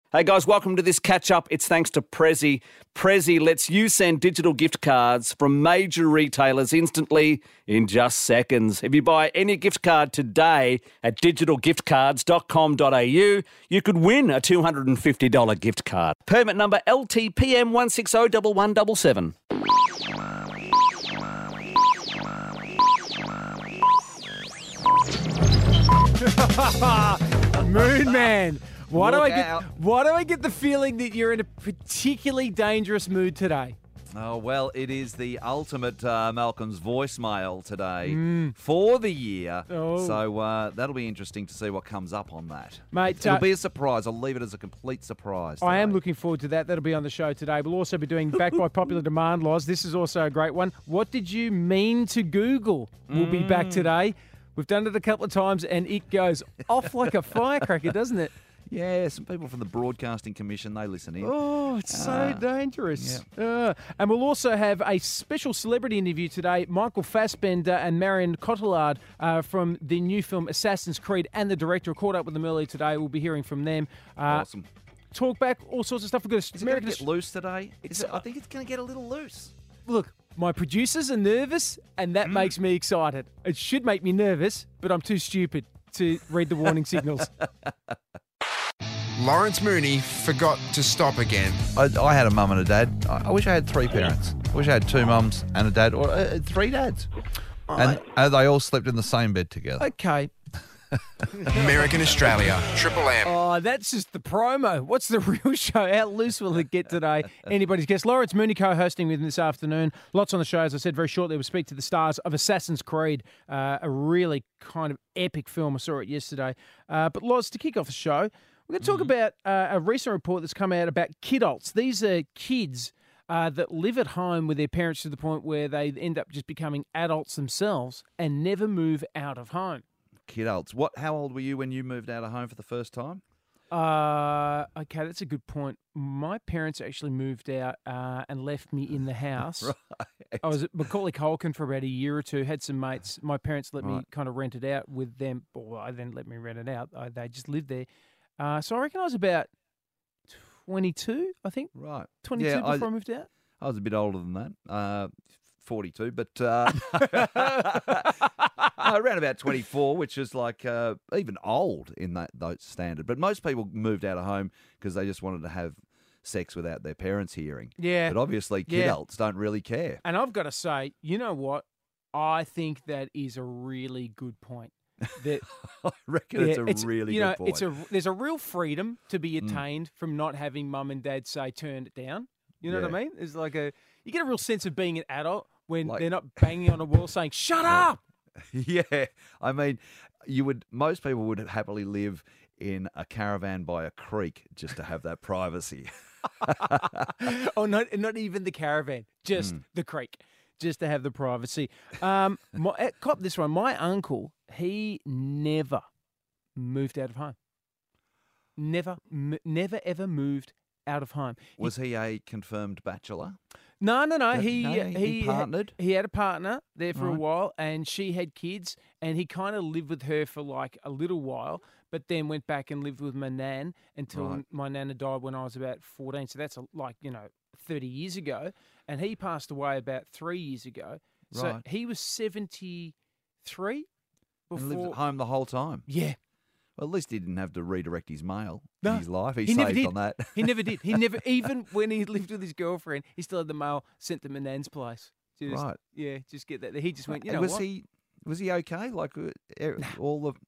Hey guys, welcome to this catch-up. It's thanks to Prezzy. Prezzy lets you send digital gift cards from major retailers instantly in just seconds. If you buy any gift card today at digitalgiftcards.com.au, you could win a $250 gift card. Permit number LTPM 1601177. Moon Man. Why do Look out. I get the feeling that you're in a particularly dangerous mood today? Oh, well, it is the ultimate Malcolm's voicemail today for the year. Oh. So that'll be interesting to see what comes up on that. Mate, It'll be a surprise. I'll leave it as a complete surprise. I am today. looking forward to that. That'll be on the show today. We'll also be doing Back by Popular Demand, Loz. This is also a great one. What did you mean to Google? We'll be back today. We've done it a couple of times and it goes off like a firecracker, doesn't it? Yeah, some people from the Broadcasting Commission, they listen in. Oh, it's so dangerous. And we'll also have a special celebrity interview today. Michael Fassbender and Marion Cotillard from the new film Assassin's Creed and the director. Caught up with them earlier today. We'll be hearing from them. Awesome. Talk back, all sorts of stuff. We've got Is it going to get loose today? I think it's going to get a little loose. Look, my producers are nervous, and that makes me excited. It should make me nervous, but I'm too stupid to read the warning signals. Lawrence Mooney forgot to stop again. I had a mum and a dad. I wish I had three parents. I wish I had two mums and a dad, or three dads. And they all slept in the same bed together. Okay. American Australia, Triple M. Oh, that's just the promo. What's the real show? How loose will it get today? Anybody's guess. Lawrence Mooney co-hosting with me this afternoon. Lots on the show. As I said, very shortly we'll speak to the stars of Assassin's Creed, a really kind of epic film. I saw it yesterday. But Loz, to kick off the show, we're going to talk about a recent report that's come out about kidults. These are kids that live at home with their parents to the point where they end up just becoming adults themselves and never move out of home. Kidults. How old were you when you moved out of home for the first time? Okay, that's a good point. My parents actually moved out and left me in the house. Right. I was at Macaulay Culkin for about a year or two, had some mates. My parents let me kind of rent it out with them. Well, I then let me rent it out. They just lived there. So I reckon I was about 22, I think. Right. 22 Yeah, before I moved out. I was a bit older than that, 42, but around about 24, which is like even old in that standard. But most people moved out of home because they just wanted to have sex without their parents hearing. Yeah. But obviously, kidults don't really care. And I've got to say, you know what? I think that is a really good point. That I reckon it's a really good point. There's a real freedom to be attained from not having mum and dad say turn it down. You know what I mean? It's like you get a real sense of being an adult when they're not banging on a wall saying shut up. Yeah, I mean, most people would happily live in a caravan by a creek just to have that privacy. Oh, not even the caravan, just the creek, just to have the privacy. Cop this one. My uncle, he never moved out of home. Never ever moved out of home. Was he a confirmed bachelor? No. He partnered? He had a partner there for a while, and she had kids, and he kind of lived with her for like a little while, but then went back and lived with my nan until my nana died when I was about 14. So that's 30 years ago, and he passed away about 3 years ago. So Right. he was 73 before. And lived at home the whole time? Yeah. Well, at least he didn't have to redirect his mail No, in his life. He never saved did. on that. He never did. He never, even when he lived with his girlfriend, he still had the mail sent to my nan's place. Right. Yeah, just get that. He just went, you know was what? Was he okay? Like all the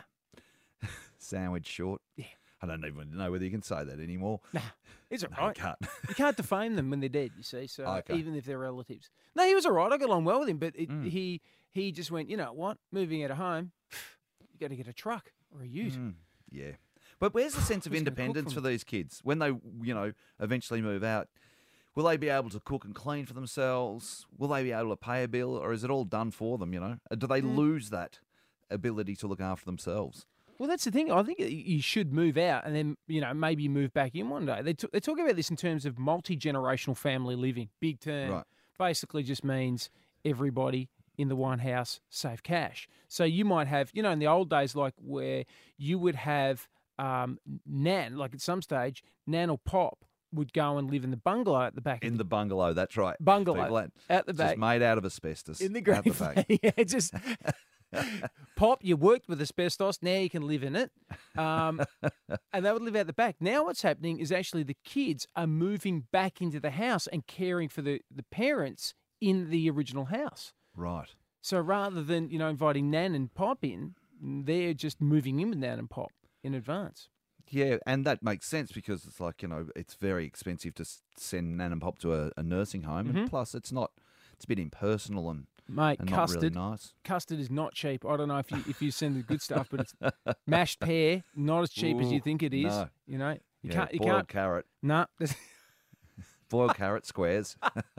sandwich short? Yeah. I don't even know whether you can say that anymore. Nah, it's all No, right. you can't. You can't defame them when they're dead, you see, so Okay. even if they're relatives. No, he was all right. I got along well with him, but he just went, you know what? Moving out of home, you got to get a truck or a ute. Yeah. But where's the sense of Who's gonna cook independence for for these kids? When they, eventually move out, will they be able to cook and clean for themselves? Will they be able to pay a bill? Or is it all done for them, Do they lose that ability to look after themselves? Well, that's the thing. I think you should move out and then, maybe you move back in one day. They talk about this in terms of multi-generational family living. Big term. Right. Basically just means everybody in the one house save cash. So you might have, in the old days, like where you would have Nan, like at some stage, Nan or Pop would go and live in the bungalow at the back. In the bungalow, that's right. Bungalow, People, at the just back. made out of asbestos. In the out the grave. back. Yeah, just Pop, you worked with asbestos. Now you can live in it. And they would live out the back. Now what's happening is actually the kids are moving back into the house and caring for the parents in the original house. Right. So rather than, inviting Nan and Pop in, they're just moving in with Nan and Pop in advance. Yeah, and that makes sense because it's like, it's very expensive to send Nan and Pop to a nursing home. Mm-hmm. And plus, it's a bit impersonal and Mate, not custard. really nice. Custard is not cheap. I don't know if you send the good stuff, but it's mashed pear, not as cheap as you Ooh, think it is. no. You Yeah, can't. boiled carrot. Nah, Boiled carrot squares.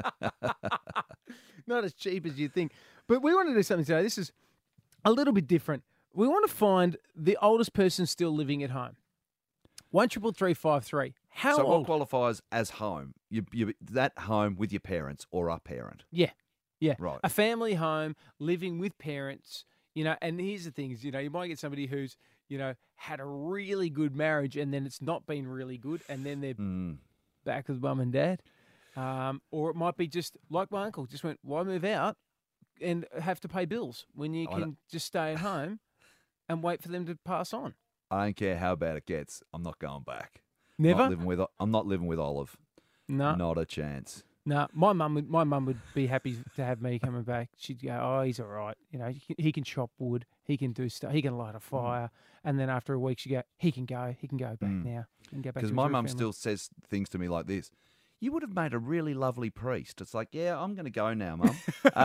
not as cheap as you think. But we want to do something today. This is a little bit different. We want to find the oldest person still living at home. 1-333-553. How So what old? qualifies as home? You that home with your parents or a parent? Yeah. Right. A family home, living with parents, and here's the thing is, you might get somebody who's, had a really good marriage and then it's not been really good and then they're back with mum and dad. Or it might be just like my uncle, just went, why move out and have to pay bills when you can just stay at home and wait for them to pass on? I don't care how bad it gets. I'm not going back. Never? I'm not living with Olive. No. Not a chance. No, my mum would be happy to have me coming back. She'd go, oh, he's all right. He can chop wood. He can do stuff. He can light a fire. And then after a week, she'd go, he can go back now. He can go back Because to my his mum family." still says things to me like this. You would have made a really lovely priest. It's like, yeah, I'm going to go now, Mum.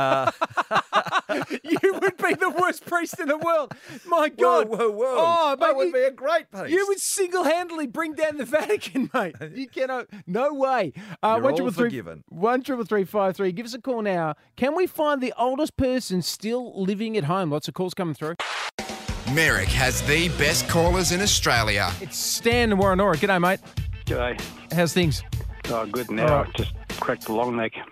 You would be the worst priest in the world. My God. Whoa. Oh, that mate, would be a great priest. You would single-handedly bring down the Vatican, mate. You cannot. No way. You're all forgiven. 1-333-553. Give us a call now. Can we find the oldest person still living at home? Lots of calls coming through. Merrick has the best callers in Australia. It's Stan and Warrenora. G'day, mate. G'day. How's things? Oh, good now. All right. Just cracked the long neck.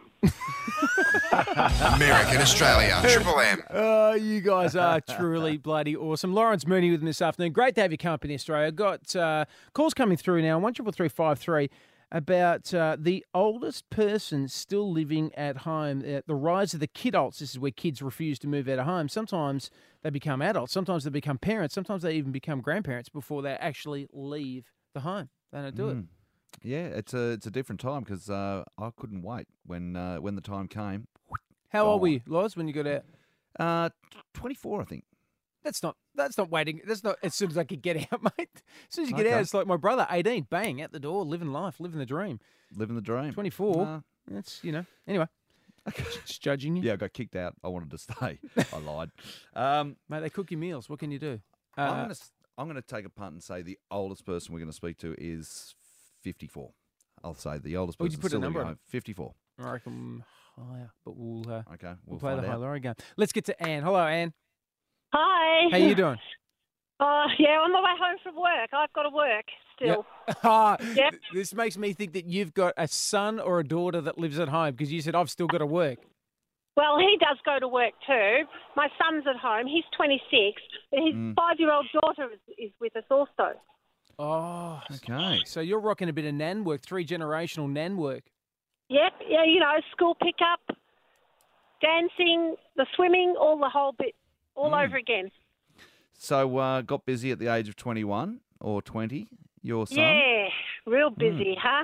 Merrick in Australia. Triple M. Oh, you guys are truly bloody awesome. Lawrence Mooney with me this afternoon. Great to have your company, Australia. Got calls coming through now, 1-333-553, about the oldest person still living at home. The rise of the kidults. This is where kids refuse to move out of home. Sometimes they become adults. Sometimes they become parents. Sometimes they even become grandparents before they actually leave the home. They don't do it. Yeah, it's a different time because I couldn't wait when the time came. How old were gone. you, Loz, when you got out? 24, I think. That's not waiting. That's not as soon as I could get out, mate. As soon as you get Okay. out, it's like my brother, 18, bang, out the door, living life, living the dream. Living the dream. 24, Nah. that's, anyway, just judging you. Yeah, I got kicked out. I wanted to stay. I lied. Mate, they cook you meals. What can you do? I'm gonna take a punt and say the oldest person we're going to speak to is 54. I'll say the oldest Would person you put a still number living on home. 54. I reckon higher, but we'll Okay, we'll play find the high out. lorry game. Let's get to Anne. Hello, Anne. Hi. How you doing? Yeah, on my way home from work. I've got to work still. Yep. This makes me think that you've got a son or a daughter that lives at home because you said, I've still got to work. Well, he does go to work too. My son's at home. He's 26. His 5-year-old daughter is with us also. Oh, Okay. so you're rocking a bit of nan work, 3-generational nan work. Yep. Yeah, school pickup, dancing, the swimming, all the whole bit, all over again. So got busy at the age of 21 or 20. Your son. Yeah, real busy, huh?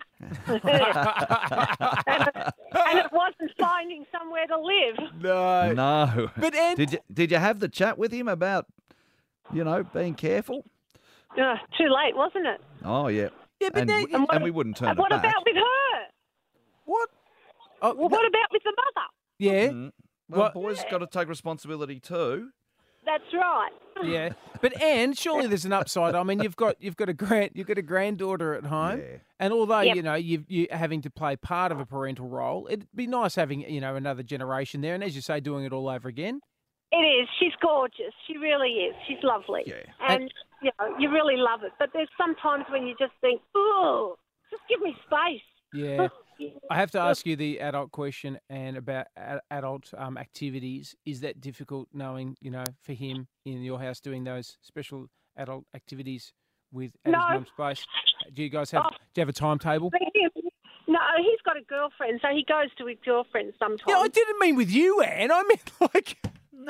and it wasn't finding somewhere to live. No. No. But Anne, Did you have the chat with him about being careful? Too late, wasn't it? Oh yeah. Yeah, but and, now- and we wouldn't turn And what it back. about with her? what? Oh, Well, what about with the mother? yeah, Well, What- boys got to take responsibility too. That's right. yeah. But Anne, surely there's an upside. I mean, you've got a granddaughter at home, Yeah. and although Yep. you having to play part of a parental role, it'd be nice having another generation there, and as you say, doing it all over again. It is. She's gorgeous. She really is. She's lovely. Yeah. And, you really love it. But there's sometimes when you just think, oh, just give me space. Yeah. I have to ask you the adult question and about adult activities. Is that difficult knowing, for him in your house doing those special adult activities at No. his mum's place? Do you guys have? Do you have a timetable? No, he's got a girlfriend, so he goes to his girlfriend sometimes. Yeah, I didn't mean with you, Anne. I meant like. No.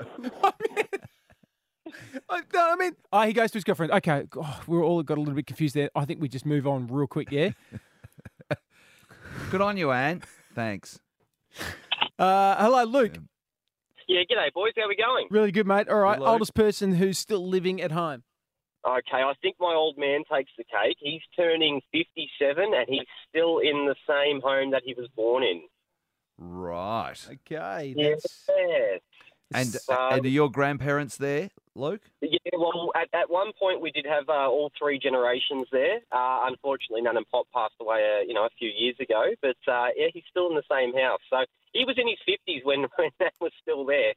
I mean, he goes to his girlfriend. Okay, we're all got a little bit confused there. I think we just move on real quick, yeah? Good on you, Anne. Thanks. Hello, Luke. Yeah, g'day, boys. How we going? Really good, mate. All right, Good, Luke. oldest person who's still living at home. Okay, I think my old man takes the cake. He's turning 57 and he's still in the same home that he was born in. Right. Okay. Yes. And are your grandparents there, Luke? Yeah, well, at one point we did have all three generations there. Unfortunately, Nan and Pop passed away, a few years ago. But, yeah, he's still in the same house. So he was in his 50s when that was still there.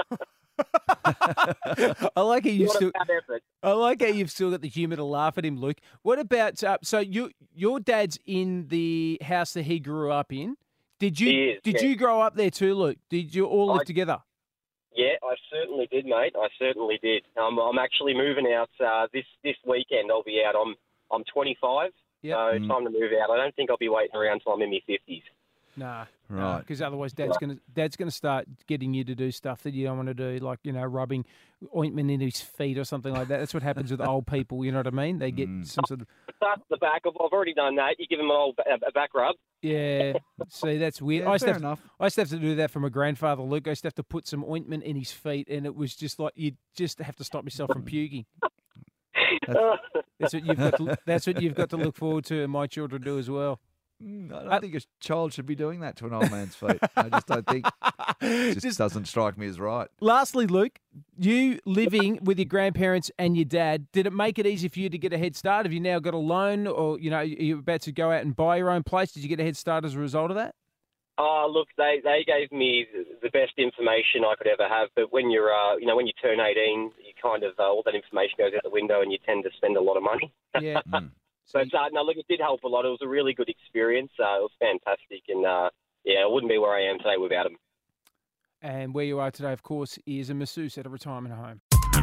I like how you've Not still. a bad effort. I like how you've still got the humour to laugh at him, Luke. What about so your dad's in the house that he grew up in? Did you He is, yeah. you grow up there too, Luke? Did you all live together? Yeah, I certainly did, mate. I certainly did. I'm actually moving out this weekend. I'll be out. I'm 25, Yep. so time to move out. I don't think I'll be waiting around till I'm in my 50s. Nah, Right. Because otherwise, Dad's gonna start getting you to do stuff that you don't want to do, like rubbing ointment in his feet or something like that. That's what happens with old people. You know what I mean? They get some sort of Start at the back. I've already done that. You give him a back rub. yeah. See, that's weird. Yeah, I used to fair have enough. I used to have to do that for my grandfather, Luke. I used to have to put some ointment in his feet, and it was just like you just have to stop yourself from puking. That's what you've got. That's what you've got to look forward to, and my children do as well. I don't think a child should be doing that to an old man's feet. I just don't think. It just doesn't strike me as right. Lastly, Luke, you living with your grandparents and your dad, did it make it easy for you to get a head start? Have you now got a loan, or you're about to go out and buy your own place? Did you get a head start as a result of that? Oh, look, they gave me the best information I could ever have. But when you're, when you turn 18, you kind of all that information goes out the window, and you tend to spend a lot of money. Yeah. But no, look, it did help a lot. It was a really good experience. It was fantastic, and I wouldn't be where I am today without him. And where you are today, of course, is a masseuse at a retirement home.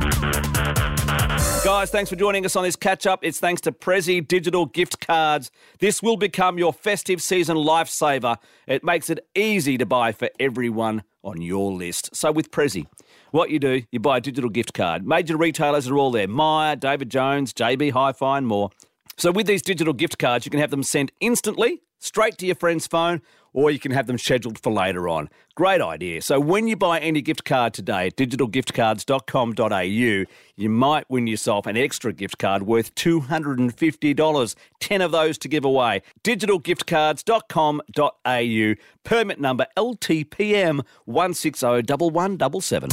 Guys, thanks for joining us on this catch-up. It's thanks to Prezi Digital Gift Cards. This will become your festive season lifesaver. It makes it easy to buy for everyone on your list. So with Prezi, what you do, you buy a digital gift card. Major retailers are all there. Myer, David Jones, JB Hi-Fi and more. So with these digital gift cards, you can have them sent instantly, straight to your friend's phone, or you can have them scheduled for later on. Great idea. So when you buy any gift card today at digitalgiftcards.com.au, you might win yourself an extra gift card worth $250, 10 of those to give away. digitalgiftcards.com.au, permit number LTPM 1601177.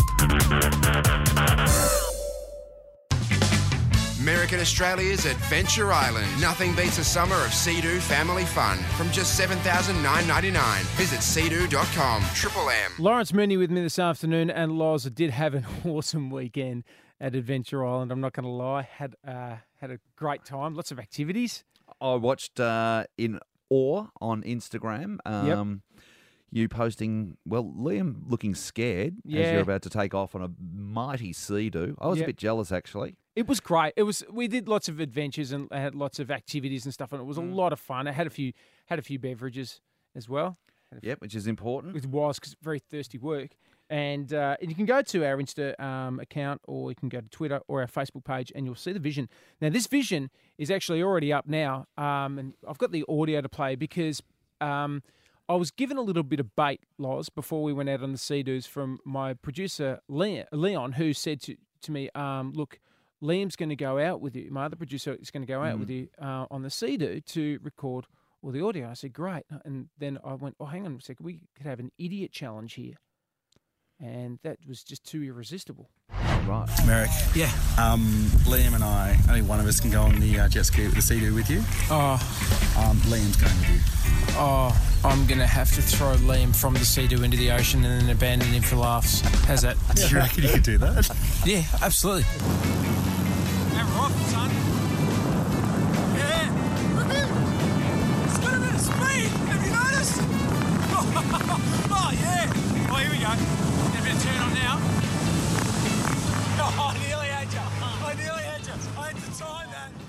American Australia's Adventure Island. Nothing beats a summer of Sea-Doo family fun from just $7,999. Visit sea-doo.com. Triple M. Lawrence Mooney with me this afternoon, and Loz did have an awesome weekend at Adventure Island. I'm not going to lie, had a great time, lots of activities. I watched in awe on Instagram. You posting, Liam looking scared as Yeah. you're about to take off on a mighty Sea-Doo. I was a Yep. bit jealous, actually. It was great. We did lots of adventures and had lots of activities and stuff, and it was a lot of fun. I had a few beverages as well. Yep, which is important. It was because very thirsty work. And you can go to our Insta account, or you can go to Twitter or our Facebook page, and you'll see the vision. Now, this vision is actually already up now, and I've got the audio to play because I was given a little bit of bait, Loz, before we went out on the Sea-Doos from my producer, Leon, who said to me, look, Liam's going to go out with you. My other producer is going to go out with you on the Sea-Doo to record all the audio. I said, great. And then I went, hang on a second. We could have an idiot challenge here. And that was just too irresistible. Right. Merrick. Yeah. Liam and I, only one of us can go on the jet ski with the Sea-Doo with you. Liam's going with you. I'm going to have to throw Liam from the Sea-Doo into the ocean and then abandon him for laughs. How's that? Do you reckon you could do that? Yeah, absolutely. That rifle, son. Yeah. It's got a bit of speed. Have you noticed? Oh, yeah. Oh, here we go. Get a bit of turn on now. Oh, I nearly had you. I had to time that.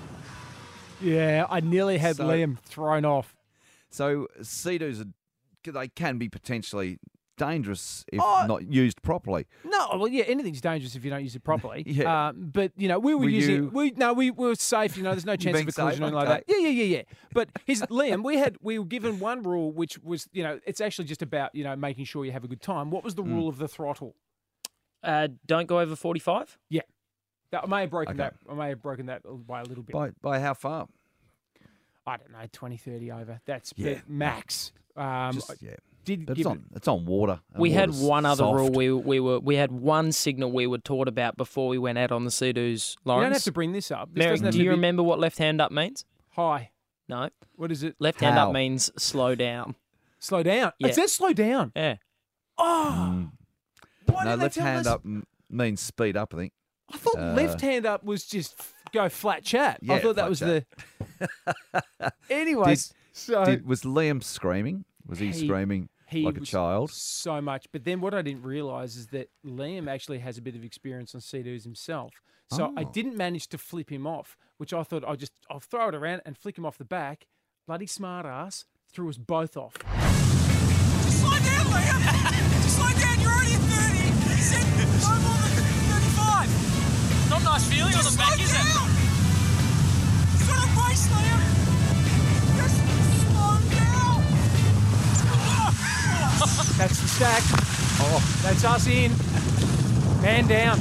Yeah, I nearly had So- Liam thrown off. So Sea-Doos, they can be potentially dangerous if Oh. not used properly. No, well, yeah, anything's dangerous if you don't use it properly. Yeah. But we were Were using. you- We were safe. There's no chance of being a collision or safe? anything like Okay. that. Yeah. But Liam, we were given one rule, which was it's actually just about making sure you have a good time. What was the rule of the throttle? Don't go over 45. Yeah, I may have broken Okay. that. I may have broken that by a little bit. By how far? I don't know, 20, 30 over. That's Yeah. max. Did But give it's on water. and We had water's one other soft. rule. We had one signal we were taught about before we went out on the Sea-Doos. You don't have Lawrence, to bring this up. This Merrick, doesn't have do to you be remember what left hand up means? high. No. What is it? Left hand How? up means slow down. Slow down. Yeah. It says slow down. Yeah. Oh. Why No, didn't they left tell hand us? up means speed up, I think. I thought left hand up was just go flat chat. I Yeah, thought that flat was chat. the. Anyways, so Was Liam screaming? Was he screaming like a was child? so much. But then what I didn't realise is that Liam actually has a bit of experience on Sea-Doos himself. So I Oh. didn't manage to flip him off, which I thought I'll throw it around and flick him off the back. Bloody smart ass threw us both off. Just slow down, Liam. Just slow down. You're already at 30. You said no more than 35. Not a nice feeling on the back, is it? It's not a race, Liam. Just slow down. That's the stack. Oh, that's us in. Man down.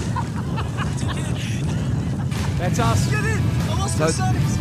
That's us. Get in. I lost my settings.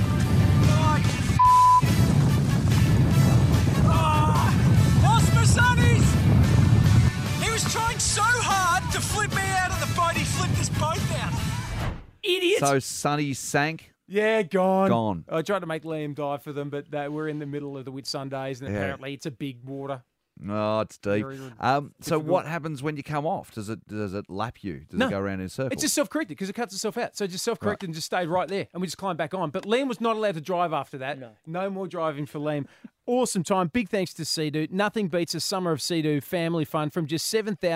Lost my sunnies. He was trying so hard to flip me out of the boat. He flipped us both out. Idiot. So Sonny sank. Yeah, gone. Gone. I tried to make Liam die for them, but we're in the middle of the Whitsundays, and Yeah. apparently it's a big water. Oh, it's deep. Very So difficult. what happens when you come off? Does it lap you? Does No. it go around in a circle? It's just self-corrected because it cuts itself out. So it just self-corrected and just stayed right there, and we just climbed back on. But Liam was not allowed to drive after that. No more driving for Liam. Awesome time. Big thanks to Sea-Doo. Nothing beats a summer of Sea-Doo family fun from just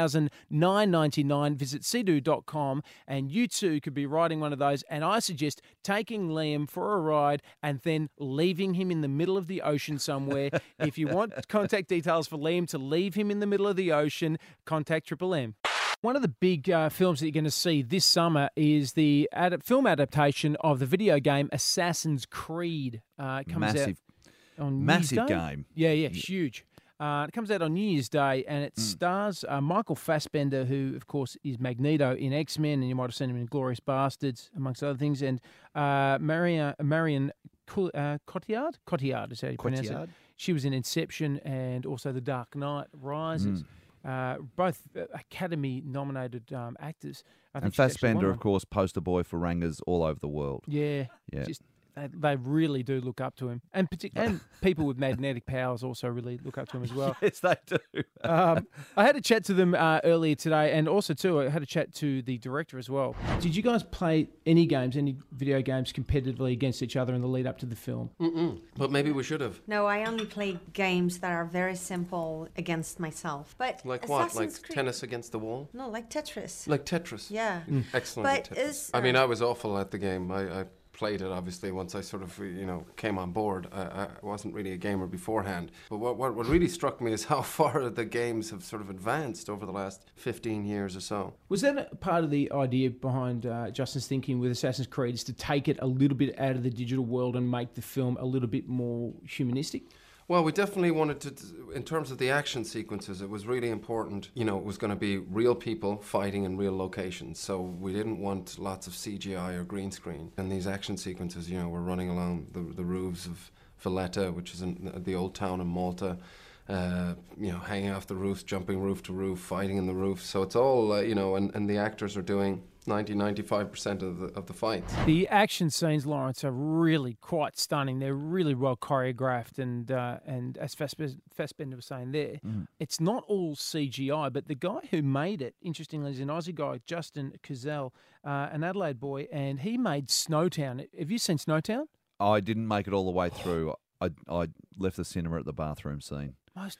$7,999. Visit seadoo.com and you too could be riding one of those. And I suggest taking Liam for a ride and then leaving him in the middle of the ocean somewhere. If you want contact details for Liam to leave him in the middle of the ocean, contact Triple M. One of the big films that you're going to see this summer is the film adaptation of the video game Assassin's Creed. It comes out Massive. on New Massive Year's Day. game. Yeah, huge. It comes out on New Year's Day, and Hmm. it stars Michael Fassbender, who, of course, is Magneto in X-Men, and you might have seen him in Glorious Bastards, amongst other things, and Marion Cotillard is how you pronounce it. Cotillard? She was in Inception and also The Dark Knight Rises. Both Academy-nominated actors. I think And she's actually Fassbender, won of course, poster boy for Rangers all over the world. yeah. Yeah. Just they really do look up to him, and and people with magnetic powers also really look up to him as well. Yes, they do. I had a chat to them earlier today, and also too I had a chat to the director as well. Did you guys play any video games competitively against each other in the lead up to the film? But maybe we should have. No, I only play games that are very simple against myself. But Like what? Like Assassin's Creed- tennis against the wall? No, like Tetris. Like Tetris? Yeah. Excellent But at Tetris. is, I mean, I was awful at the game. I played it, obviously, once I sort of, came on board. I wasn't really a gamer beforehand. But what really struck me is how far the games have sort of advanced over the last 15 years or so. Was that a part of the idea behind Justin's thinking with Assassin's Creed, is to take it a little bit out of the digital world and make the film a little bit more humanistic? Well, we definitely wanted to, in terms of the action sequences, it was really important, it was going to be real people fighting in real locations. So we didn't want lots of CGI or green screen. And these action sequences, we're running along the roofs of Valletta, which is in the old town in Malta, hanging off the roofs, jumping roof to roof, fighting in the roof. So it's all, and the actors are doing 95% of the fights. The action scenes, Lawrence, are really quite stunning. They're really well choreographed, and as Fassbender was saying there, it's not all CGI. But the guy who made it, interestingly, is an Aussie guy, Justin Cazell, an Adelaide boy, and he made Snowtown. Have you seen Snowtown? I didn't make it all the way through. I left the cinema at the bathroom scene. Most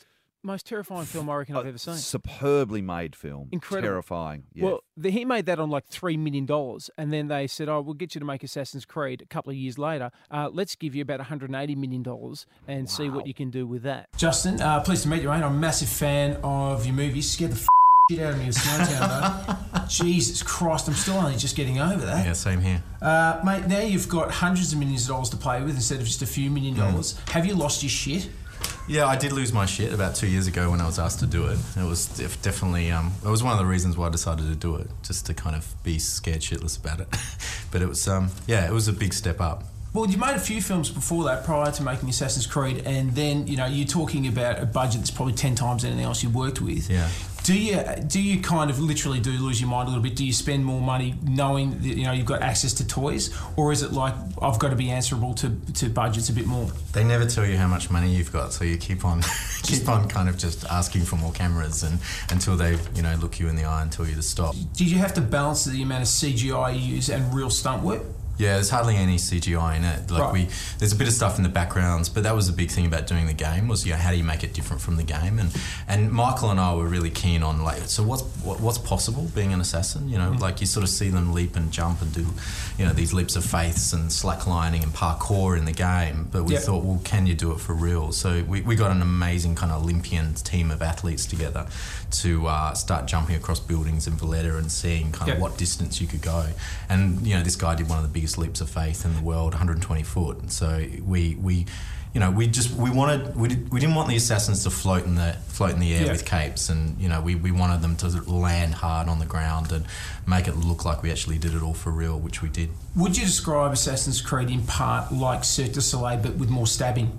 most terrifying film I reckon I've ever seen. Superbly made film. Incredible. Terrifying. Yeah. Well, he made that on like $3 million, and then they said, "Oh, we'll get you to make Assassin's Creed." A couple of years later, let's give you about $180 million and see what you can do with that. Justin, pleased to meet you, mate. I'm a massive fan of your movies. Scared the shit out of me with Snowtown, though. Jesus Christ, I'm still only just getting over that. Yeah, same here. Mate, now you've got hundreds of millions of dollars to play with instead of just a few $1 million. Have you lost your shit? Yeah, I did lose my shit about 2 years ago when I was asked to do it. It was definitely, it was one of the reasons why I decided to do it, just to kind of be scared shitless about it. But it was, it was a big step up. Well, you made a few films before that, prior to making Assassin's Creed, and then, you're talking about a budget that's probably 10 times anything else you worked with. Yeah. Do you kind of literally do lose your mind a little bit? Do you spend more money knowing that you've got access to toys, or is it like I've got to be answerable to budgets a bit more? They never tell you how much money you've got, so you keep on kind of just asking for more cameras and until they look you in the eye and tell you to stop. Did you have to balance the amount of CGI you use and real stunt work? Yeah, there's hardly any CGI in it. There's a bit of stuff in the backgrounds, but that was the big thing about doing the game was, how do you make it different from the game? And Michael and I were really keen on so what's possible being an assassin? You sort of see them leap and jump and do, these leaps of faiths and slacklining and parkour in the game. But we thought, well, can you do it for real? So we got an amazing kind of Olympian team of athletes together to start jumping across buildings in Valletta and seeing kind of what distance you could go. And this guy did one of the biggest leaps of faith in the world, 120 foot. So we didn't want the assassins to float in the air with capes, and we wanted them to land hard on the ground and make it look like we actually did it all for real, which we did. Would you describe Assassin's Creed in part like Cirque du Soleil but with more stabbing?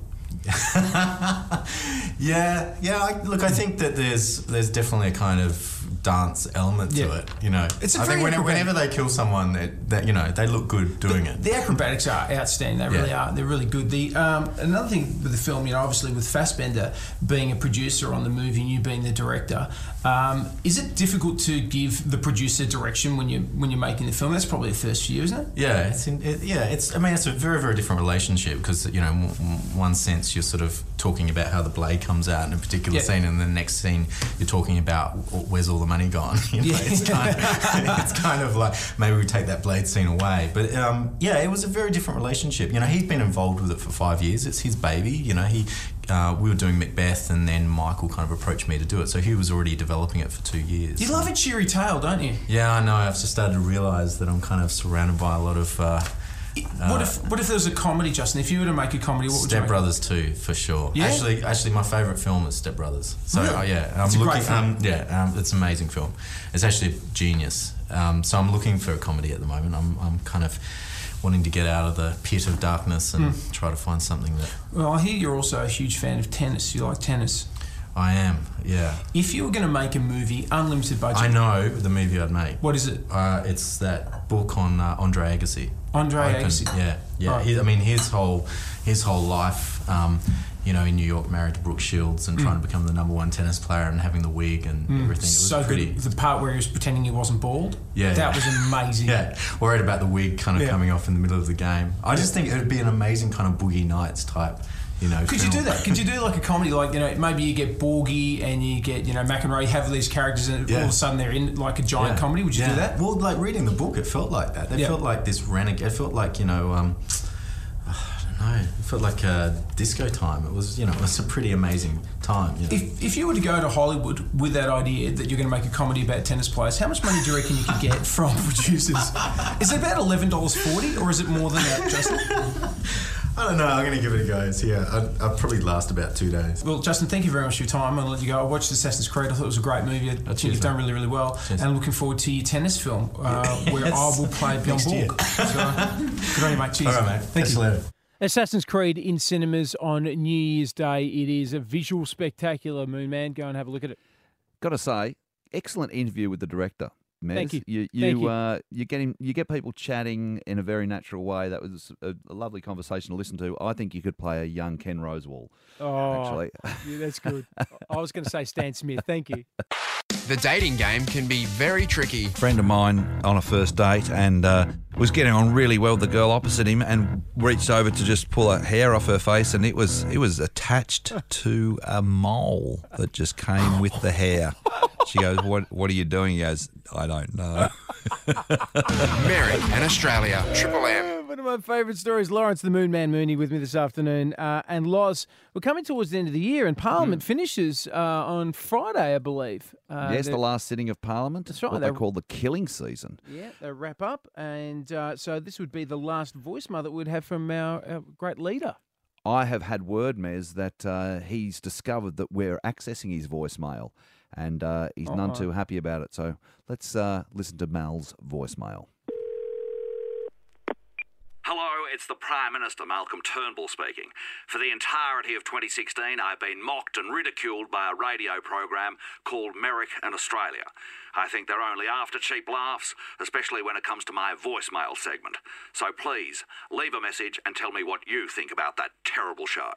Yeah. I think that there's definitely a kind of dance element to it. It's I think whenever they kill someone, that they look good doing it. The acrobatics are outstanding. They really are. They're really good. Another thing with the film, obviously with Fassbender being a producer on the movie and you being the director, is it difficult to give the producer direction when you're making the film? That's probably the first few, isn't it? Yeah, it's a very, very different relationship because in one sense you're sort of talking about how the blade comes out in a particular scene, and the next scene you're talking about where's all the money gone. It's kind of like maybe we take that blade scene away. But it was a very different relationship. He's been involved with it for 5 years. It's his baby. We were doing Macbeth, and then Michael kind of approached me to do it. So he was already developing it for 2 years. You love a cheery tale, don't you? Yeah, I know. I've just started to realise that I'm kind of surrounded by a lot of. What if there was a comedy, Justin? If you were to make a comedy, what would you make? Step Brothers 2, for sure. Yeah? Actually, my favourite film is Step Brothers. So really? It's a great film. It's an amazing film. It's actually genius. So I'm looking for a comedy at the moment. I'm kind of wanting to get out of the pit of darkness and try to find something that. Well, I hear you're also a huge fan of tennis. You like tennis. I am, yeah. If you were going to make a movie, unlimited budget... I know the movie I'd make. What is it? It's that book on Andre Agassi. Andre Agassi? Yeah. Right. His whole life, in New York, married to Brooke Shields and trying to become the #1 tennis player and having the wig and everything. It was so pretty... good. The part where he was pretending he wasn't bald? That was amazing. Yeah, worried about the wig kind of coming off in the middle of the game. I just think it would be an amazing kind of Boogie Nights type... Could you do that? Could you do like a comedy, maybe you get Borgie and you get, McEnroe, have these characters and all of a sudden they're in like a giant comedy? Would you do that? Well, like reading the book, it felt like that. It felt like this renegade. It felt like, I don't know, it felt like a disco time. It was, it was a pretty amazing time. If you were to go to Hollywood with that idea that you're going to make a comedy about tennis players, how much money do you reckon you could get from producers? Is it about $11.40 or is it more than that, Justin? I don't know. I'm going to give it a go. I'll probably last about 2 days. Well, Justin, thank you very much for your time. I'll let you go. I watched Assassin's Creed. I thought it was a great movie. I think you've done really, really well. Cheers. And I'm looking forward to your tennis film where I will play Bjorn Borg. So, good on you, mate. Cheers. All right, mate. Thank you. Later. Assassin's Creed in cinemas on New Year's Day. It is a visual spectacular, Moon Man. Go and have a look at it. Got to say, excellent interview with the director. Mez. Thank you. You get people chatting in a very natural way. That was a lovely conversation to listen to. I think you could play a young Ken Rosewall. Oh, actually, yeah, that's good. I was going to say Stan Smith. Thank you. The dating game can be very tricky. Friend of mine on a first date and was getting on really well with the girl opposite him and reached over to just pull a hair off her face and it was attached to a mole that just came with the hair. She goes, what are you doing? He goes, I don't know. Merrick and Australia, Triple M. One of my favourite stories, Lawrence the Moon Man Mooney with me this afternoon. And Loz, we're coming towards the end of the year and Parliament finishes on Friday, I believe. Yes, the last sitting of Parliament. That's right. What they call the killing season. Yeah, they wrap up. And so this would be the last voicemail that we'd have from our great leader. I have had word, Mez, that he's discovered that we're accessing his voicemail and he's none too happy about it. So let's listen to Mal's voicemail. Hello, it's the Prime Minister, Malcolm Turnbull speaking. For the entirety of 2016, I've been mocked and ridiculed by a radio program called Merrick and Australia. I think they're only after cheap laughs, especially when it comes to my voicemail segment. So please, leave a message and tell me what you think about that terrible show.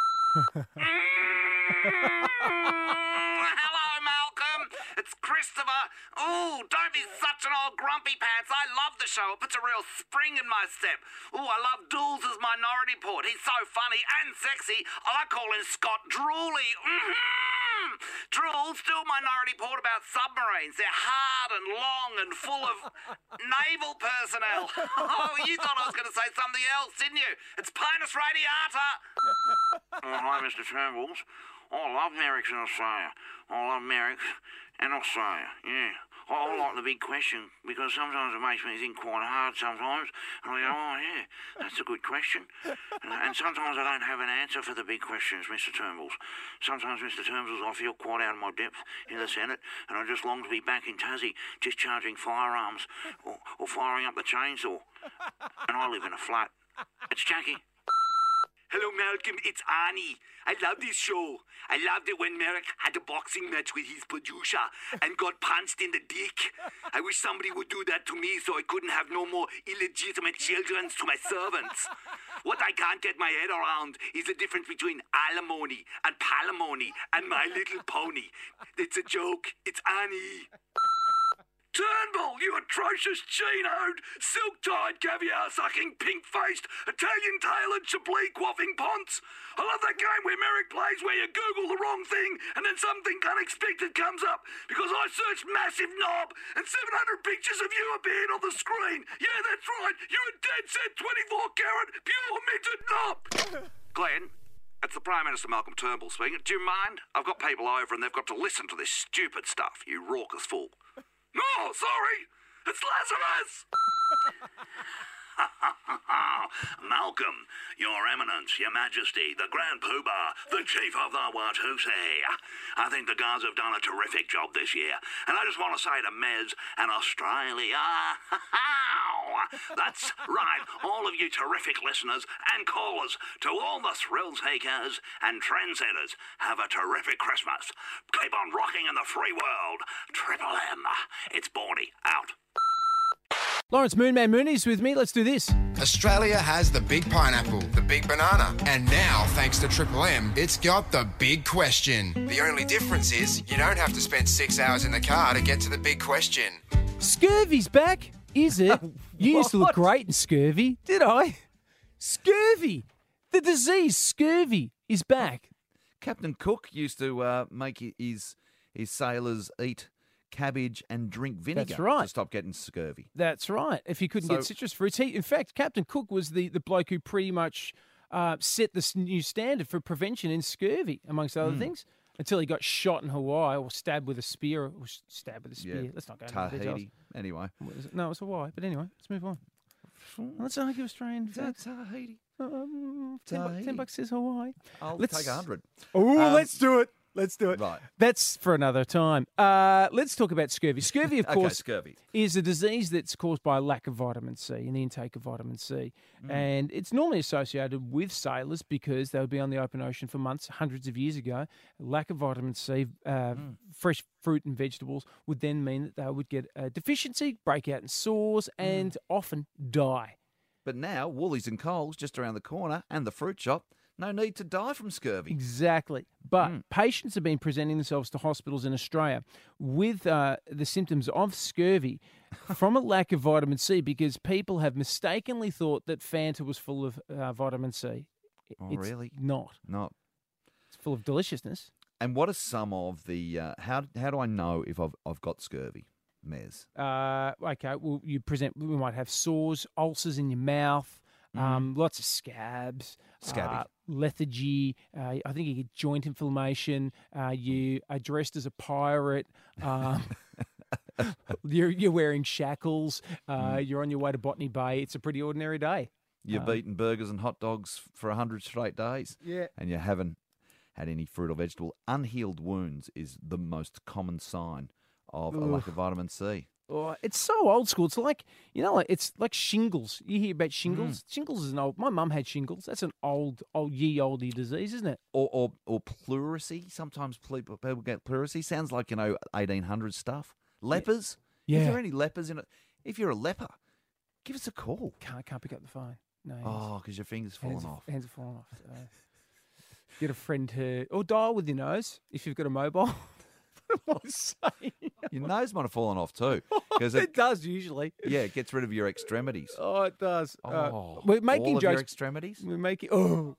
Hello, Malcolm. It's Christopher. Ooh, don't be such an old grumpy pants. I love the show. It puts a real spring in my step. Ooh, I love Dools' Minority Report. He's so funny and sexy. I call him Scott Drooly. Drools do a Minority Report about submarines. They're hard and long and full of naval personnel. Oh, you thought I was going to say something else, didn't you? It's Pinus Radiata. Oh, hi, Mr. Turnbulls. I love Merricks in Australia. I love Merricks and Australia, yeah. I like the big question because sometimes it makes me think quite hard sometimes. And I go, oh, yeah, that's a good question. And sometimes I don't have an answer for the big questions, Mr. Turnbulls. Sometimes, Mr. Turnbulls, I feel quite out of my depth in the Senate and I just long to be back in Tassie discharging firearms or firing up the chainsaw. And I live in a flat. It's Jackie. Hello, Malcolm. It's Arnie. I love this show. I loved it when Merrick had a boxing match with his producer and got punched in the dick. I wish somebody would do that to me so I couldn't have no more illegitimate children to my servants. What I can't get my head around is the difference between alimony and palimony and My Little Pony. It's a joke. It's Arnie. Turnbull, you atrocious chinoed, silk-tied, caviar-sucking, pink-faced, Italian-tailored, Chablis-quaffing ponce. I love that game where Merrick plays where you Google the wrong thing and then something unexpected comes up because I searched massive knob and 700 pictures of you appeared on the screen. Yeah, that's right. You're a dead-set 24-carat, pure minted knob. Glenn, it's the Prime Minister Malcolm Turnbull speaking. Do you mind? I've got people over and they've got to listen to this stupid stuff, you raucous fool. No, sorry, it's Lazarus! Malcolm, Your Eminence, Your Majesty, the Grand Poobah, the Chief of the Watusi. I think the guards have done a terrific job this year. And I just want to say to Mez and Australia, that's right, all of you terrific listeners and callers, to all the thrill takers and trendsetters, have a terrific Christmas. Keep on rocking in the free world. Triple M, it's Borny, out. Lawrence Moonman Mooney's with me. Let's do this. Australia has the big pineapple, the big banana, and now, thanks to Triple M, it's got the big question. The only difference is you don't have to spend 6 hours in the car to get to the big question. Scurvy's back, is it? You used to look great in scurvy. Did I? Scurvy. The disease scurvy is back. Captain Cook used to make his sailors eat cabbage and drink vinegar. That's right. To stop getting scurvy. That's right. If he couldn't get citrus fruits. In fact, Captain Cook was the bloke who pretty much set this new standard for prevention in scurvy, amongst other things, until he got shot in Hawaii or stabbed with a spear. Yeah. Let's not go into the details. Tahiti. Anyway. No, it was Hawaii. But anyway, let's move on. Let's argue Australian facts. Tahiti. $10 says Hawaii. I'll take 100. Oh, let's do it. Let's do it. Right. That's for another time. Let's talk about scurvy. Scurvy, of course, scurvy is a disease that's caused by a lack of vitamin C and the intake of vitamin C. And it's normally associated with sailors because they would be on the open ocean for months, hundreds of years ago. Lack of vitamin C, fresh fruit and vegetables would then mean that they would get a deficiency, break out in sores, and often die. But now, Woolies and Coles just around the corner and the fruit shop, No need to die from scurvy. Exactly. But patients have been presenting themselves to hospitals in Australia with the symptoms of scurvy from a lack of vitamin C because people have mistakenly thought that Fanta was full of vitamin C. Oh, It's really? not. Not. It's full of deliciousness. And what are some of the? How do I know if I've got scurvy, Mez? Okay, well, we might have sores, ulcers in your mouth, lots of scabs, Scabby. lethargy. I think you get joint inflammation. You are dressed as a pirate. You're wearing shackles. You're on your way to Botany Bay. It's a pretty ordinary day. You've eaten burgers and hot dogs for 100 straight days. Yeah. And you haven't had any fruit or vegetable. Unhealed wounds is the most common sign of a lack of vitamin C. Oh, it's so old school. It's like, it's like shingles. You hear about shingles? Shingles is an old. My mum had shingles. That's an old ye olde disease, isn't it? Or pleurisy. Sometimes people get pleurisy. Sounds like 1800 stuff. Lepers. Yeah. If there are any lepers in it, if you're a leper, give us a call. Can't pick up the phone. No. Oh, because your finger's fallen off. Hands are falling off. Get a friend to, or dial with your nose if you've got a mobile. What am I saying? Your nose might have fallen off too. Because It does usually. Yeah, it gets rid of your extremities. Oh, it does. Oh, we're making all of jokes. your extremities? We're making. Oh,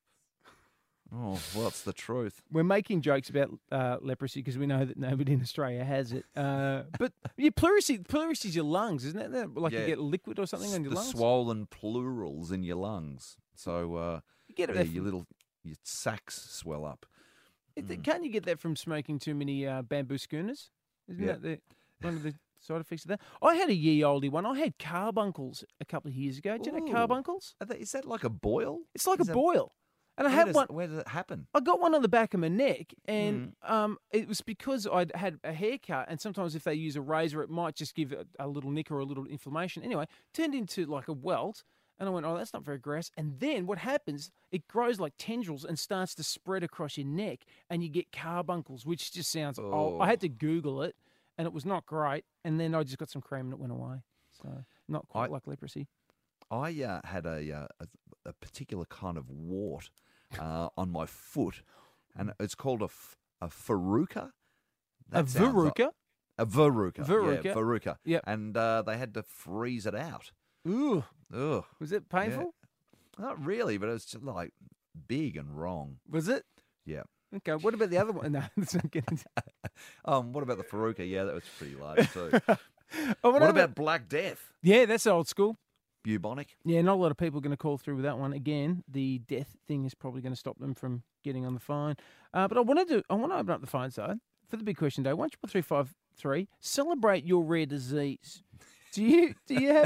well, it's the truth. we're making jokes about leprosy because we know that nobody in Australia has it. But your pleurisy is your lungs, isn't it? Like you Yeah. get liquid or something on your The lungs. swollen pleurals in your lungs. So You get it yeah, from- your sacs swell up. Can't you get that from smoking too many bamboo schooners? Isn't Yeah. that one of the side effects of that? I had a ye olde one. I had carbuncles a couple of years ago. Do you know Ooh. carbuncles? Is that like a boil? It's like Is a that- boil. And I Where had does- one. Where does it happen? I got one on the back of my neck, and it was because I'd had a haircut, and sometimes if they use a razor, it might just give a little nick or a little inflammation. Anyway, turned into like a welt, and I went, oh, that's not very gross. And then what happens, it grows like tendrils and starts to spread across your neck, and you get carbuncles, which just sounds old. I had to Google it, and it was not great. And then I just got some cream, and it went away. So not quite like leprosy. I had a particular kind of wart on my foot, and it's called a verruca. A verruca? A verruca. Verruca. Yeah, verruca. Yep. And they had to freeze it out. Ooh. Ugh. Was it painful? Yeah. Not really, but it was just like big and wrong. Was it? Yeah. Okay, what about the other one? No, let's not get into What about the verruca? Yeah, that was pretty large too. Oh, what about Black Death? Yeah, that's old school. Bubonic? Yeah, not a lot of people are going to call through with that one. Again, the death thing is probably going to stop them from getting on the phone. But I want to open up the phones though for the big question day. 1-353, celebrate your rare disease. Do you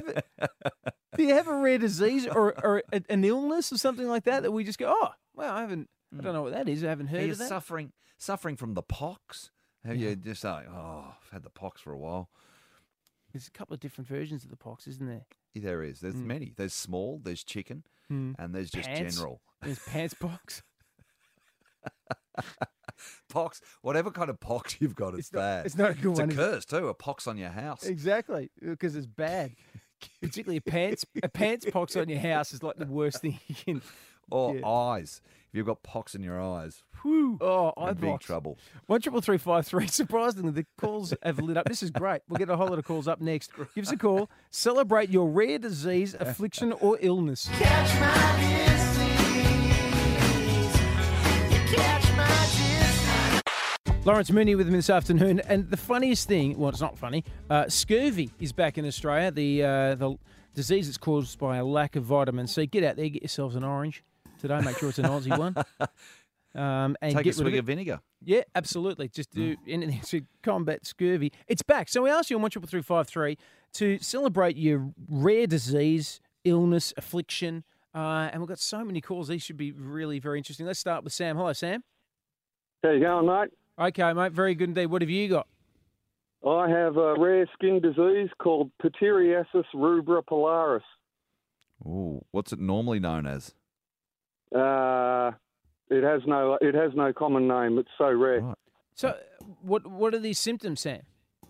have a rare disease or an illness or something like that we just go, oh, well, I don't know what that is. I haven't heard Are you of that. suffering from the pox? Have you just like, I've had the pox for a while? There's a couple of different versions of the pox, isn't there? There is. There's many. There's small, there's chicken, and there's just Pants. general. There's pants pox. Pox, whatever kind of pox you've got, it's bad. It's not a good one, It's is a it? curse too. A pox on your house. Exactly, because it's bad. Particularly a pants pox on your house is like the worst thing you can. Or Yeah. eyes. If you've got pox in your eyes, Oh, you're eye in big box. trouble. 1-333-53. Surprisingly, the calls have lit up. This is great. We'll get a whole lot of calls up next. Give us a call. Celebrate your rare disease, affliction, or illness. Catch my disease. You catch my disease. Lawrence Mooney with me this afternoon, and the funniest thing, well, it's not funny, scurvy is back in Australia, the disease that's caused by a lack of vitamin C. Get out there, get yourselves an orange today, make sure it's an Aussie one. And Take get a swig rid of vinegar. Yeah, absolutely. Just do anything to combat scurvy. It's back. So we asked you on 1-333-53 to celebrate your rare disease, illness, affliction, and we've got so many calls. These should be really very interesting. Let's start with Sam. Hello, Sam. How you going, mate? Okay, mate. Very good indeed. What have you got? I have a rare skin disease called Pityriasis rubra pilaris. Ooh, what's it normally known as? It has no common name. It's so rare. So, what are these symptoms, Sam?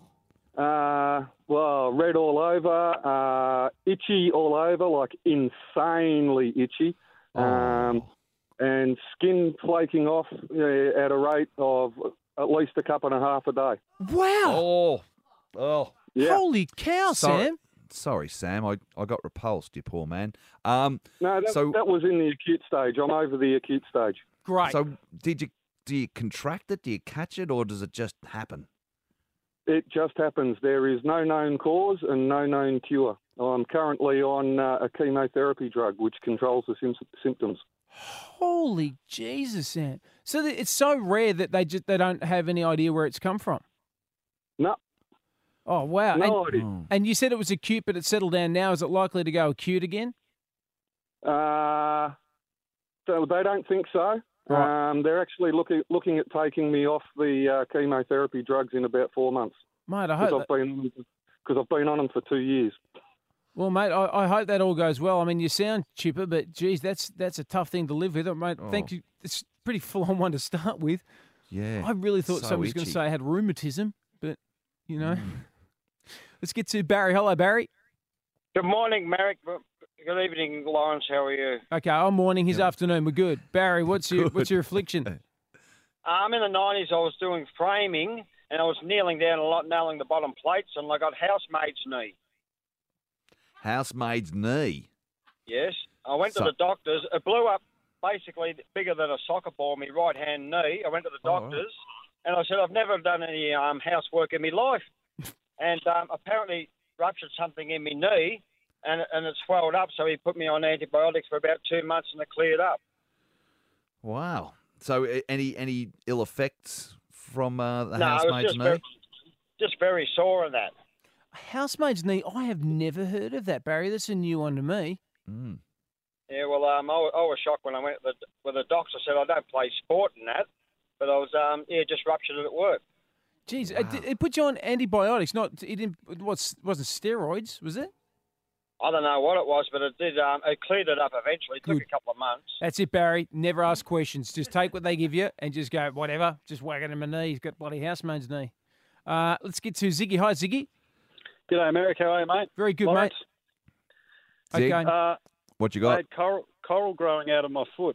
Well, red all over, itchy all over, like insanely itchy. and skin flaking off at a rate of at least a cup and a half a day. Wow. Oh. Yeah. Holy cow, Sam. Sorry, Sam. I got repulsed, you poor man. No, that was in the acute stage. I'm over the acute stage. Great. So do you contract it? Do you catch it, or does it just happen? It just happens. There is no known cause and no known cure. I'm currently on a chemotherapy drug which controls the symptoms. Holy Jesus, Sam. So it's so rare that they don't have any idea where it's come from? No. Oh, wow. No idea. And you said it was acute, but it's settled down now. Is it likely to go acute again? So they don't think so. Right. They're actually looking at taking me off the chemotherapy drugs in about 4 months. Mate, I hope because I've been on them for 2 years. Well, mate, I hope that all goes well. I mean, you sound chipper, but, geez, that's a tough thing to live with. Mate, thank you. It's a pretty full-on one to start with. Yeah. I really thought so someone was going to itchy. say I had rheumatism, but, you know. Let's get to Barry. Hello, Barry. Good morning, Merrick. Good evening, Lawrence. How are you? Okay, I'm morning. His afternoon. We're good. Barry, what's your affliction? In the 90s, I was doing framing, and I was kneeling down a lot, nailing the bottom plates, and I got housemaid's knee. Housemaid's knee. Yes. I went to the doctors. It blew up basically bigger than a soccer ball, my right-hand knee. I went to the doctors, and I said, I've never done any housework in my life. And apparently ruptured something in my knee, and it swelled up, so he put me on antibiotics for about 2 months, and it cleared up. Wow. So any ill effects from the No, housemaid's it knee? was just very sore in that. Housemaid's knee, I have never heard of that, Barry. That's a new one to me. Mm. Yeah, well, I was shocked when I went with the doctor. Said I don't play sport and that, but I was just ruptured it at work. Jeez, it put you on antibiotics. Wasn't steroids, was it? I don't know what it was, but it did. It cleared it up eventually. It took a couple of months. That's it, Barry. Never ask questions. Just take what they give you and just go, whatever. Just whack it in my knee. He's got bloody housemaid's knee. Let's get to Ziggy. Hi, Ziggy. G'day, Merrick. How are you, mate? Very good, Lawrence? mate. Zig, Okay. what you I got? had coral growing out of my foot.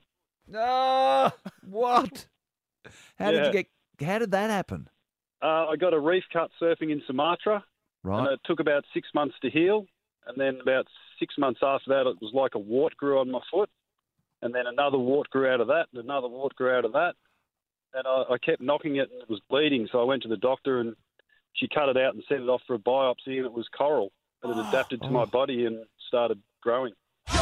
What? How did that happen? I got a reef cut surfing in Sumatra. Right. And it took about 6 months to heal. And then about 6 months after that, it was like a wart grew on my foot. And then another wart grew out of that, and another wart grew out of that. And I kept knocking it, and it was bleeding. So I went to the doctor, and she cut it out and sent it off for a biopsy, and it was coral. And it adapted to my body and started growing.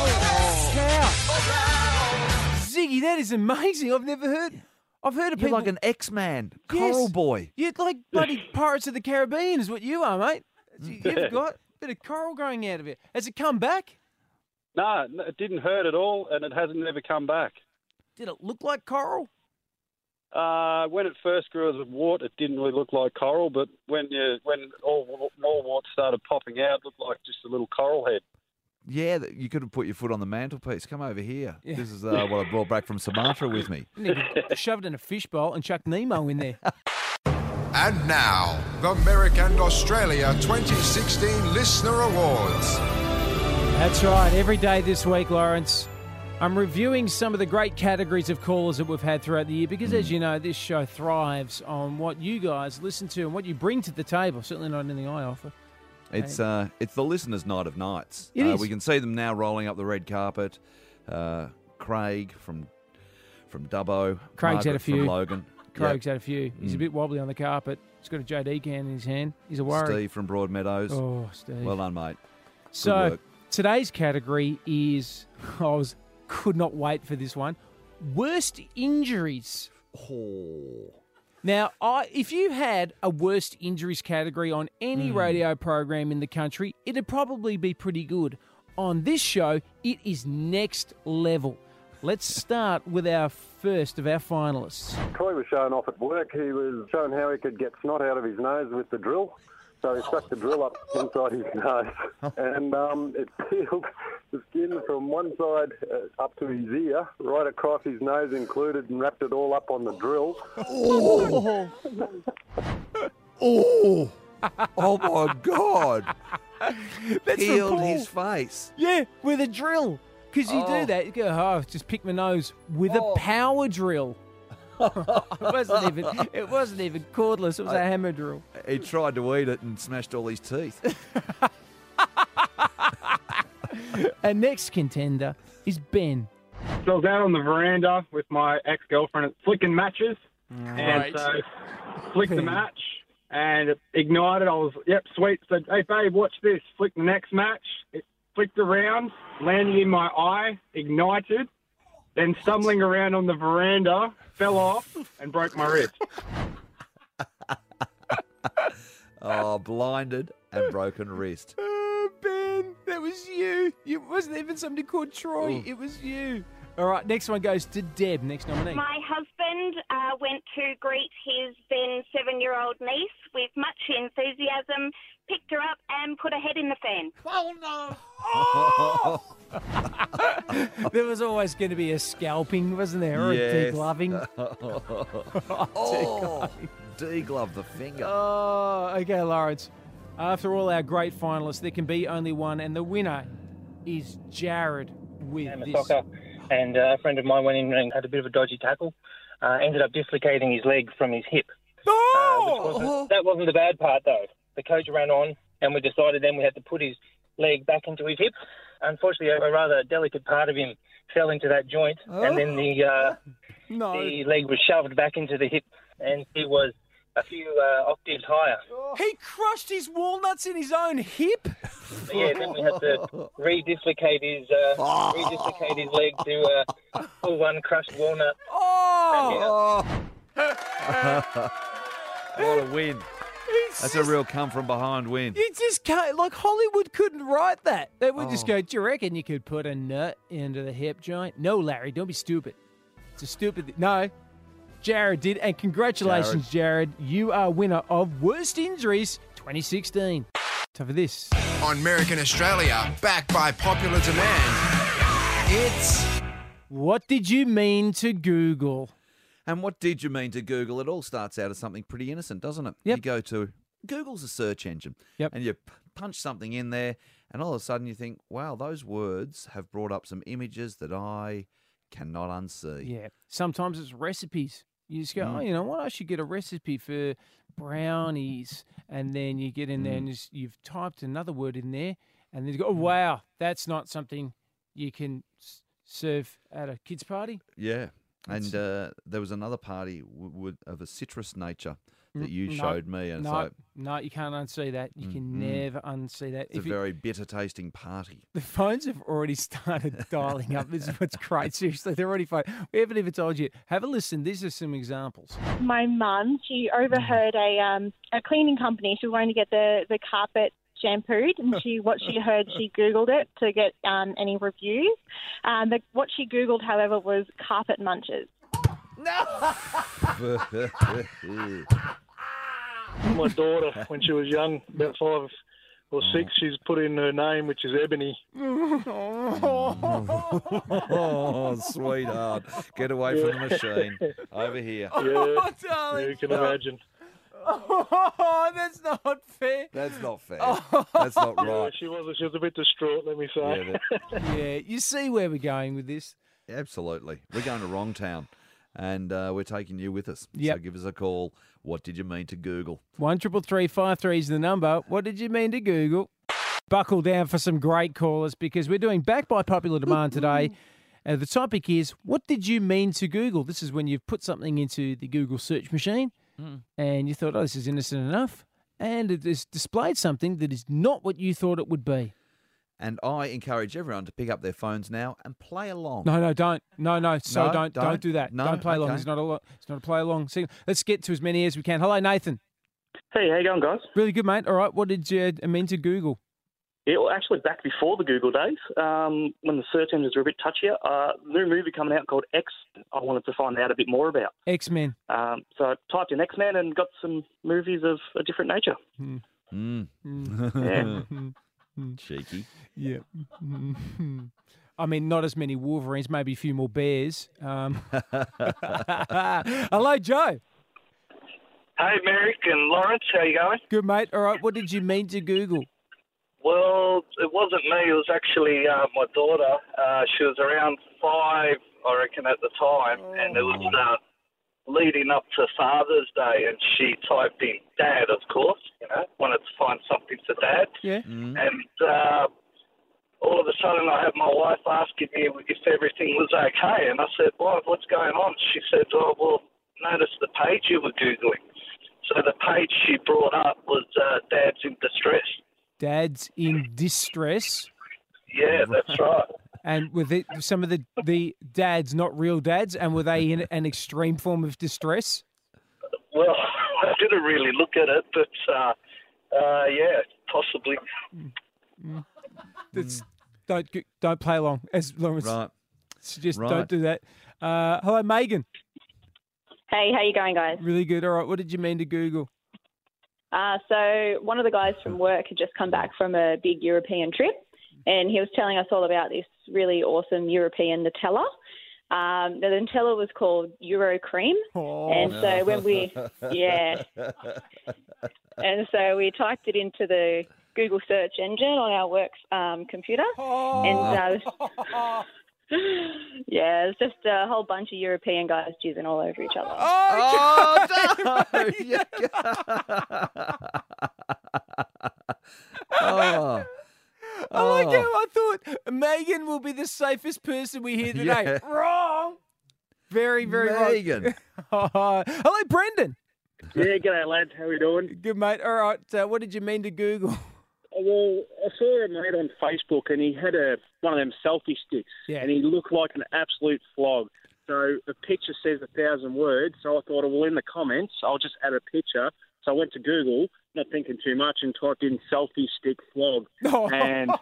Ziggy, that is amazing. I've heard of You're people like an X-Man, Coral Boy. You're like bloody Pirates of the Caribbean is what you are, mate. You've got a bit of coral growing out of it. Has it come back? No, it didn't hurt at all, and it hasn't ever come back. Did it look like coral? When it first grew as a wart, it didn't really look like coral, but when all more warts started popping out, it looked like just a little coral head. Yeah, you could have put your foot on the mantelpiece. Come over here. Yeah. This is what I brought back from Sumatra with me. Shoved in a fishbowl and chucked Nemo in there. And now, the Merrick and Australia 2016 Listener Awards. That's right. Every day this week, Lawrence, I'm reviewing some of the great categories of callers that we've had throughout the year because, as you know, this show thrives on what you guys listen to and what you bring to the table. Certainly not anything I offer. It's the listeners' night of nights. It is. We can see them now rolling up the red carpet. Craig from Dubbo. Craig's had a Margaret few. From Logan. Craig's had a few. He's a bit wobbly on the carpet. He's got a JD can in his hand. He's a worry. Steve from Broadmeadows. Oh, Steve. Well done, mate. Good So work. today's category is, could not wait for this one, worst injuries. Oh. Now, if you had a worst injuries category on any radio program in the country, it'd probably be pretty good. On this show, it is next level. Let's start with our first of our finalists. Troy was showing off at work. He was showing how he could get snot out of his nose with the drill. So he stuck the drill up inside his nose, and it peeled the skin from one side up to his ear, right across his nose included, and wrapped it all up on the drill. Oh! Oh! Oh, my God. That's Peeled from Paul. his face. Yeah, with a drill. Because you do that. You go, just pick my nose with a power drill. It wasn't even cordless. It was a hammer drill. He tried to eat it and smashed all his teeth. Our next contender is Ben. So I was out on the veranda with my ex-girlfriend at flicking matches. Right. And so flicked the match and it ignited. I was, sweet. Said, hey, babe, watch this. Flick the next match. It flicked around, landed in my eye, ignited, then stumbling around on the veranda, fell off and broke my wrist. Blinded and broken wrist. Ben, that was you. It wasn't even somebody called Troy. It was you. All right, next one goes to Deb, next nominee. My husband went to greet his then 7-year-old niece with much enthusiasm, picked her up and put her head in the fan. Oh, no! There was always going to be a scalping, wasn't there? Or a degloving. Deglove the finger. Oh, okay, Lawrence. After all our great finalists, there can be only one, and the winner is Jared with this. Soccer, and a friend of mine went in and had a bit of a dodgy tackle. Ended up dislocating his leg from his hip. That wasn't the bad part, though. The coach ran on, and we decided then we had to put his leg back into his hip. Unfortunately, a rather delicate part of him fell into that joint, and then the leg was shoved back into the hip, and he was a few octaves higher. He crushed his walnuts in his own hip? Yeah, then we had to re-dislocate his leg to full one crushed walnut. What a win. That's a real come-from-behind win. You just can't, like Hollywood couldn't write that. They would just go, do you reckon you could put a nut into the hip joint? No, Larry, don't be stupid. It's a stupid... No, Jared did, and congratulations, Jared. You are winner of Worst Injuries 2016. So for this. On American Australia, backed by popular demand, it's... What did you mean to Google? And what did you mean to Google? It all starts out as something pretty innocent, doesn't it? Yep. You go to... Google's a search engine. Yep. And you punch something in there, and all of a sudden you think, wow, those words have brought up some images that I cannot unsee. Yeah. Sometimes it's recipes. You just go, oh, you know what? I should get a recipe for brownies. And then you get in there and you've typed another word in there. And then you go, oh, wow, that's not something you can serve at a kid's party. Yeah. And there was another party of a citrus nature that you showed me. And no, you can't unsee that. You can never unsee that. It's a very bitter-tasting party. The phones have already started dialing up. This is what's great. Seriously, they're already phone. We haven't even told you. Have a listen. These are some examples. My mum, she overheard a cleaning company. She was going to get the carpet shampooed, and what she heard, she Googled it to get any reviews. What she Googled, however, was carpet munchers. My daughter, when she was young, about 5 or 6, she's put in her name, which is Ebony. Oh, sweetheart. Get away from the machine. Over here. Yeah, darling. you can imagine. Oh, that's not fair. That's not fair. That's not right. Yeah, she was a bit distraught, let me say. Yeah, you see where we're going with this? Absolutely. We're going to Wrong Town, and we're taking you with us. Yep. So give us a call. What did you mean to Google? 133353 is the number. What did you mean to Google? Buckle down for some great callers because we're doing Back by Popular Demand today. The topic is, what did you mean to Google? This is when you've put something into the Google search machine and you thought, oh, this is innocent enough, and it has displayed something that is not what you thought it would be. And I encourage everyone to pick up their phones now and play along. No, don't. No, don't do that. No, don't play along. okay. It's not a play along. See, let's get to as many as we can. Hello, Nathan. Hey, how you going, guys? Really good, mate. All right, what did you mean to Google? Yeah, well, actually, back before the Google days, when the search engines were a bit touchier, new movie coming out called X. I wanted to find out a bit more about. X-Men. So I typed in X-Men and got some movies of a different nature. Yeah. Cheeky. Yeah. I mean, not as many Wolverines, maybe a few more bears. Hello, Joe. Hey, Merrick and Lawrence, how you going? Good, mate. All right, what did you mean to Google? Well, it wasn't me. It was actually my daughter. She was around 5, I reckon, at the time, and it was leading up to Father's Day, and she typed in Dad, of course, wanted to find something for Dad. Yeah. And all of a sudden I had my wife asking me if everything was okay, and I said, "Wife, what's going on?" She said, "Oh, well, notice the page you were Googling." So the page she brought up was Dad's in Distress. Dad's in Distress. Yeah, that's right. And were some of the dads not real dads, and were they in an extreme form of distress? Well, I didn't really look at it, but yeah, possibly. Don't play along as long as don't do that. Hello, Megan. Hey, how you going, guys? Really good. All right, what did you mean to Google? So one of the guys from work had just come back from a big European trip, and he was telling us all about this really awesome European Nutella. The Nutella was called Euro Cream, and so when we and so we typed it into the Google search engine on our work's computer, and yeah, it's just a whole bunch of European guys jizzing all over each other. I like how I thought Megan will be the safest person we hear today. Yeah. Wrong. Very, very Megan. wrong. Hello, Brendan. Yeah, g'day, lads. How we doing? Good, mate. All right. What did you mean to Google? Well, I saw a mate on Facebook, and he had one of them selfie sticks, and he looked like an absolute flog. So the picture says 1,000 words, so I thought, well, in the comments, I'll just add a picture. So I went to Google, not thinking too much, and typed in selfie stick flog. And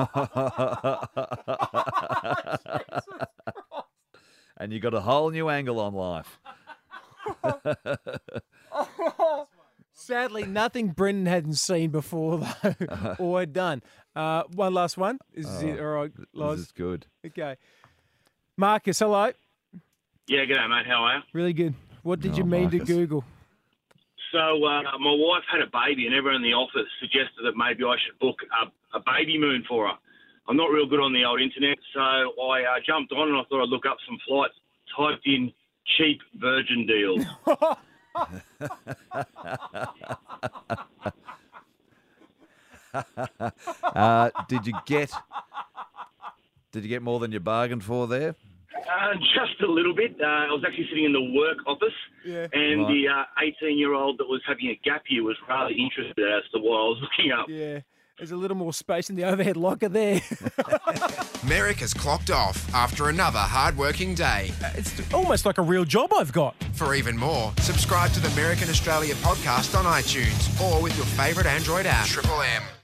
and you got a whole new angle on life. Sadly, nothing Brendan hadn't seen before, though, or had done. One last one. Is it all right, Loz? This is good. Okay. Marcus, hello. Yeah, g'day, mate. How are you? Really good. What did you mean to Google? So my wife had a baby, and everyone in the office suggested that maybe I should book a baby moon for her. I'm not real good on the old internet, so I jumped on and I thought I'd look up some flights, typed in cheap Virgin deals. Did you get more than you bargained for there? Just a little bit. I was actually sitting in the work office, and the 18-year-old that was having a gap year was rather interested as to what I was looking up. Yeah, there's a little more space in the overhead locker there. Merrick has clocked off after another hard-working day. It's almost like a real job I've got. For even more, subscribe to the Merrick in Australia podcast on iTunes or with your favourite Android app. Triple M.